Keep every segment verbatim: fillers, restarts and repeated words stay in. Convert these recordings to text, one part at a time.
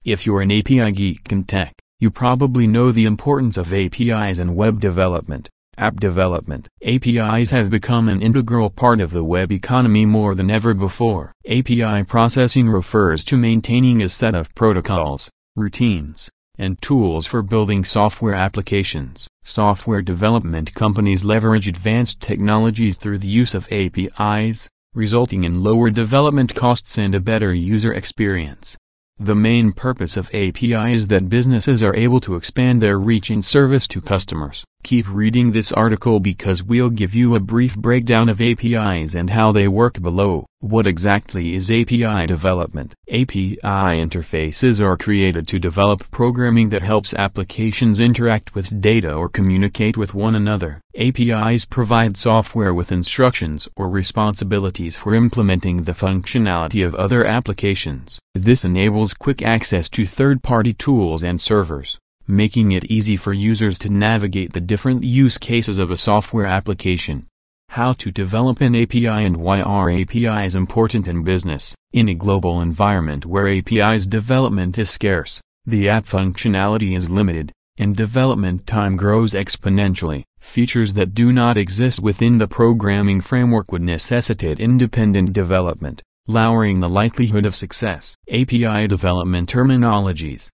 If you're an A P I geek in tech, you probably know the importance of A P Is in web development, app development. A P Is have become an integral part of the web economy more than ever before. A P I processing refers to maintaining a set of protocols, routines, and tools for building software applications. Software development companies leverage advanced technologies through the use of A P Is, resulting in lower development costs and a better user experience. The main purpose of A P I is that businesses are able to expand their reach and service to customers. Keep reading this article because we'll give you a brief breakdown of A P Is and how they work below. What exactly is A P I development? A P I interfaces are created to develop programming that helps applications interact with data or communicate with one another. A P Is provide software with instructions or responsibilities for implementing the functionality of other applications. This enables quick access to third-party tools and servers, making it easy for users to navigate the different use cases of a software application. How to develop an A P I and why are A P Is important in business? In a global environment where A P Is development is scarce, the app functionality is limited, and development time grows exponentially, features that do not exist within the programming framework would necessitate independent development, lowering the likelihood of success. A P I development terminologies.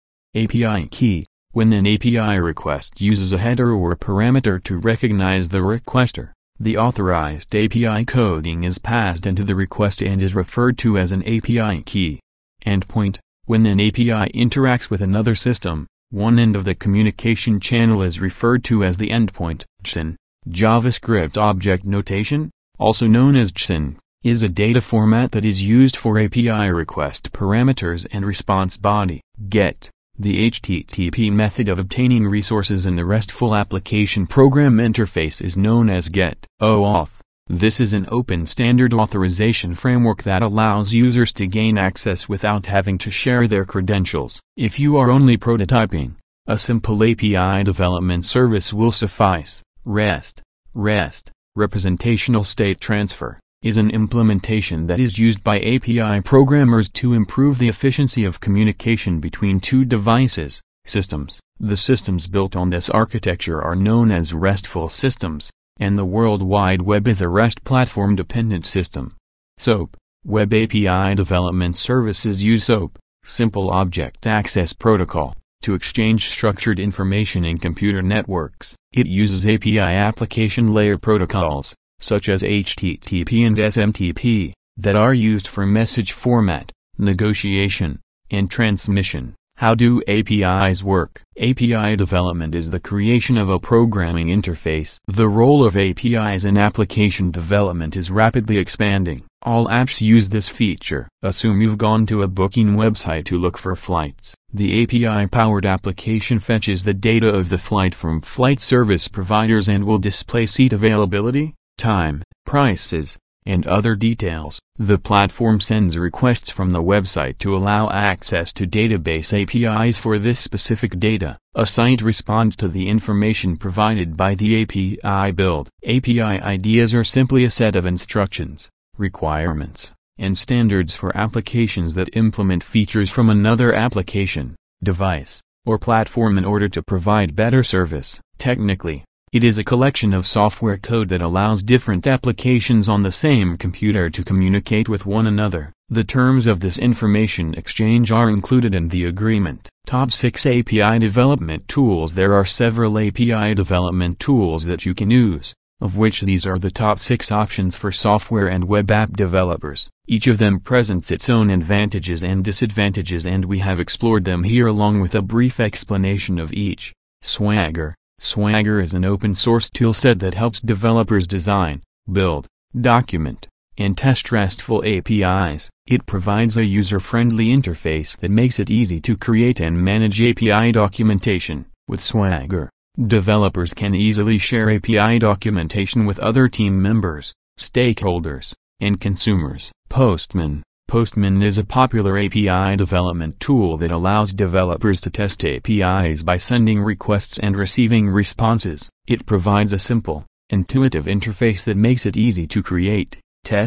A P I key. When an A P I request uses a header or a parameter to recognize the requester, the authorized A P I coding is passed into the request and is referred to as an A P I key. Endpoint. When an A P I interacts with another system, one end of the communication channel is referred to as the endpoint. J S O N, JavaScript Object Notation, also known as J S O N, is a data format that is used for A P I request parameters and response body. GET. The H T T P method of obtaining resources in the RESTful application program interface is known as GET. OAuth. This is an open standard authorization framework that allows users to gain access without having to share their credentials. If you are only prototyping, a simple A P I development service will suffice. REST. REST, Representational State Transfer, is an implementation that is used by A P I programmers to improve the efficiency of communication between two devices, systems. The systems built on this architecture are known as RESTful systems, and the World Wide Web is a REST platform-dependent system. SOAP. Web A P I development services use SOAP, Simple Object Access Protocol, to exchange structured information in computer networks. It uses A P I application layer protocols, such as H T T P and S M T P, that are used for message format, negotiation, and transmission. How do A P Is work? A P I development is the creation of a programming interface. The role of A P Is in application development is rapidly expanding. All apps use this feature. Assume you've gone to a booking website to look for flights. The A P I-powered application fetches the data of the flight from flight service providers and will display seat availability, time, prices, and other details. The platform sends requests from the website to allow access to database A P Is for this specific data. A site responds to the information provided by the A P I build. A P I ideas are simply a set of instructions, requirements, and standards for applications that implement features from another application, device, or platform in order to provide better service. Technically, it is a collection of software code that allows different applications on the same computer to communicate with one another. The terms of this information exchange are included in the agreement. Top six A P I development tools. There are several A P I development tools that you can use, of which these are the top six options for software and web app developers. Each of them presents its own advantages and disadvantages, and we have explored them here along with a brief explanation of each. Swagger. Swagger is an open-source toolset that helps developers design, build, document, and test RESTful A P Is. It provides a user-friendly interface that makes it easy to create and manage A P I documentation. With Swagger, developers can easily share A P I documentation with other team members, stakeholders, and consumers. Postman. Postman is a popular A P I development tool that allows developers to test A P Is by sending requests and receiving responses. It provides a simple, intuitive interface that makes it easy to create, test,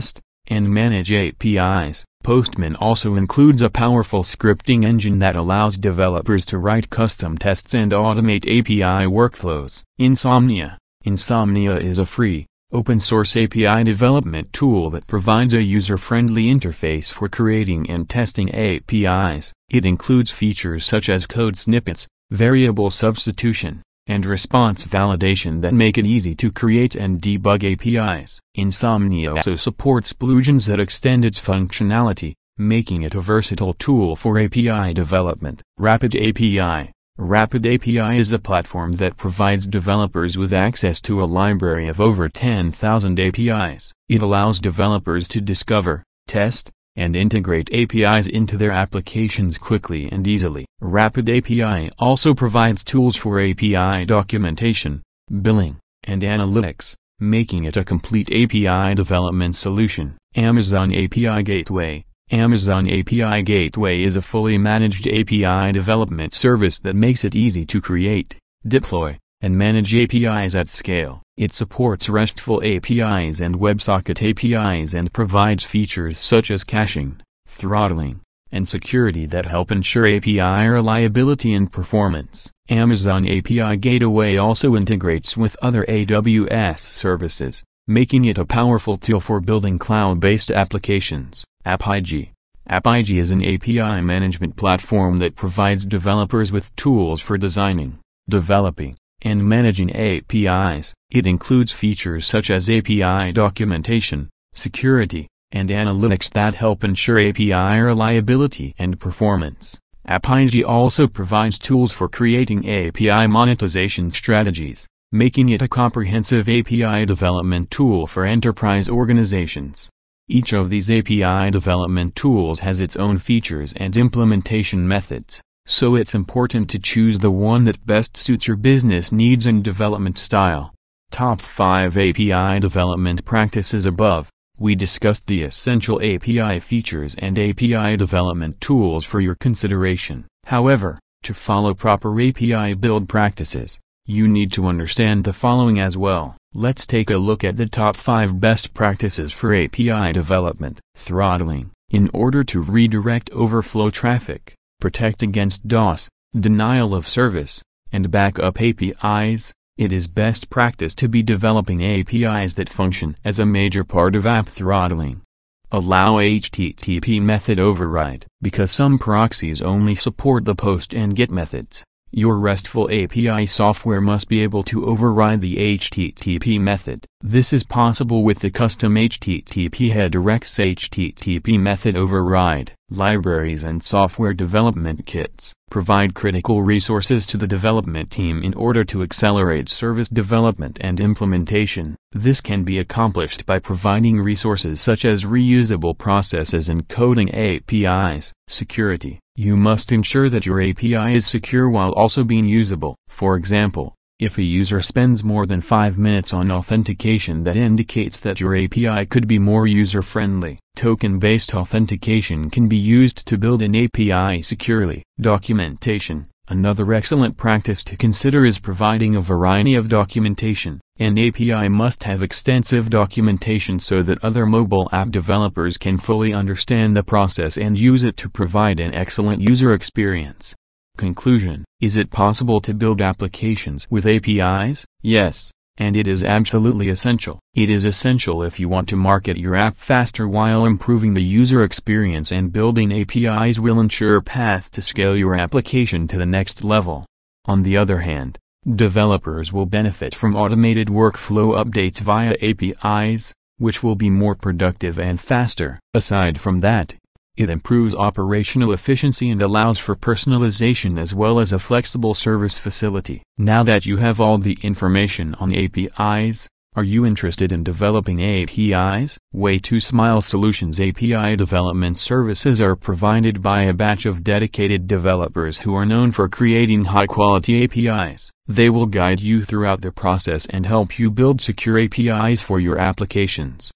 and manage A P Is. Postman also includes a powerful scripting engine that allows developers to write custom tests and automate A P I workflows. Insomnia. Insomnia is a free, open-source A P I development tool that provides a user-friendly interface for creating and testing A P Is. It includes features such as code snippets, variable substitution, and response validation that make it easy to create and debug A P Is. Insomnia also supports plugins that extend its functionality, making it a versatile tool for A P I development. Rapid A P I. Rapid A P I is a platform that provides developers with access to a library of over ten thousand A P Is. It allows developers to discover, test, and integrate A P Is into their applications quickly and easily. Rapid A P I also provides tools for A P I documentation, billing, and analytics, making it a complete A P I development solution. Amazon A P I Gateway. Amazon A P I Gateway is a fully managed A P I development service that makes it easy to create, deploy, and manage A P Is at scale. It supports RESTful A P Is and WebSocket A P Is and provides features such as caching, throttling, and security that help ensure A P I reliability and performance. Amazon A P I Gateway also integrates with other A W S services, making it a powerful tool for building cloud-based applications. AppIG. AppIG is an A P I management platform that provides developers with tools for designing, developing, and managing A P Is. It includes features such as A P I documentation, security, and analytics that help ensure A P I reliability and performance. AppIG also provides tools for creating A P I monetization strategies, making it a comprehensive A P I development tool for enterprise organizations. Each of these A P I development tools has its own features and implementation methods, so it's important to choose the one that best suits your business needs and development style. Top five A P I development practices. Above, we discussed the essential A P I features and A P I development tools for your consideration. However, to follow proper A P I build practices, you need to understand the following as well. Let's take a look at the top five best practices for A P I development. Throttling. In order to redirect overflow traffic, protect against DOS, denial of service, and backup A P Is, it is best practice to be developing A P Is that function as a major part of app throttling. Allow H T T P method override. Because some proxies only support the POST and GET methods, your RESTful A P I software must be able to override the H T T P method. This is possible with the custom H T T P HediRX H T T P method override. Libraries and software development kits provide critical resources to the development team in order to accelerate service development and implementation. This can be accomplished by providing resources such as reusable processes and coding A P Is. Security. You must ensure that your A P I is secure while also being usable. For example, if a user spends more than five minutes on authentication, that indicates that your A P I could be more user-friendly. Token-based authentication can be used to build an A P I securely. Documentation. Another excellent practice to consider is providing a variety of documentation. An A P I must have extensive documentation so that other mobile app developers can fully understand the process and use it to provide an excellent user experience. Conclusion. Is it possible to build applications with A P Is? Yes, and it is absolutely essential. It is essential if you want to market your app faster while improving the user experience, and building A P Is will ensure a path to scale your application to the next level. On the other hand, developers will benefit from automated workflow updates via A P Is, which will be more productive and faster. Aside from that, it improves operational efficiency and allows for personalization as well as a flexible service facility. Now that you have all the information on A P Is, are you interested in developing A P Is? Way to Smile Solutions A P I development services are provided by a batch of dedicated developers who are known for creating high-quality A P Is. They will guide you throughout the process and help you build secure A P Is for your applications.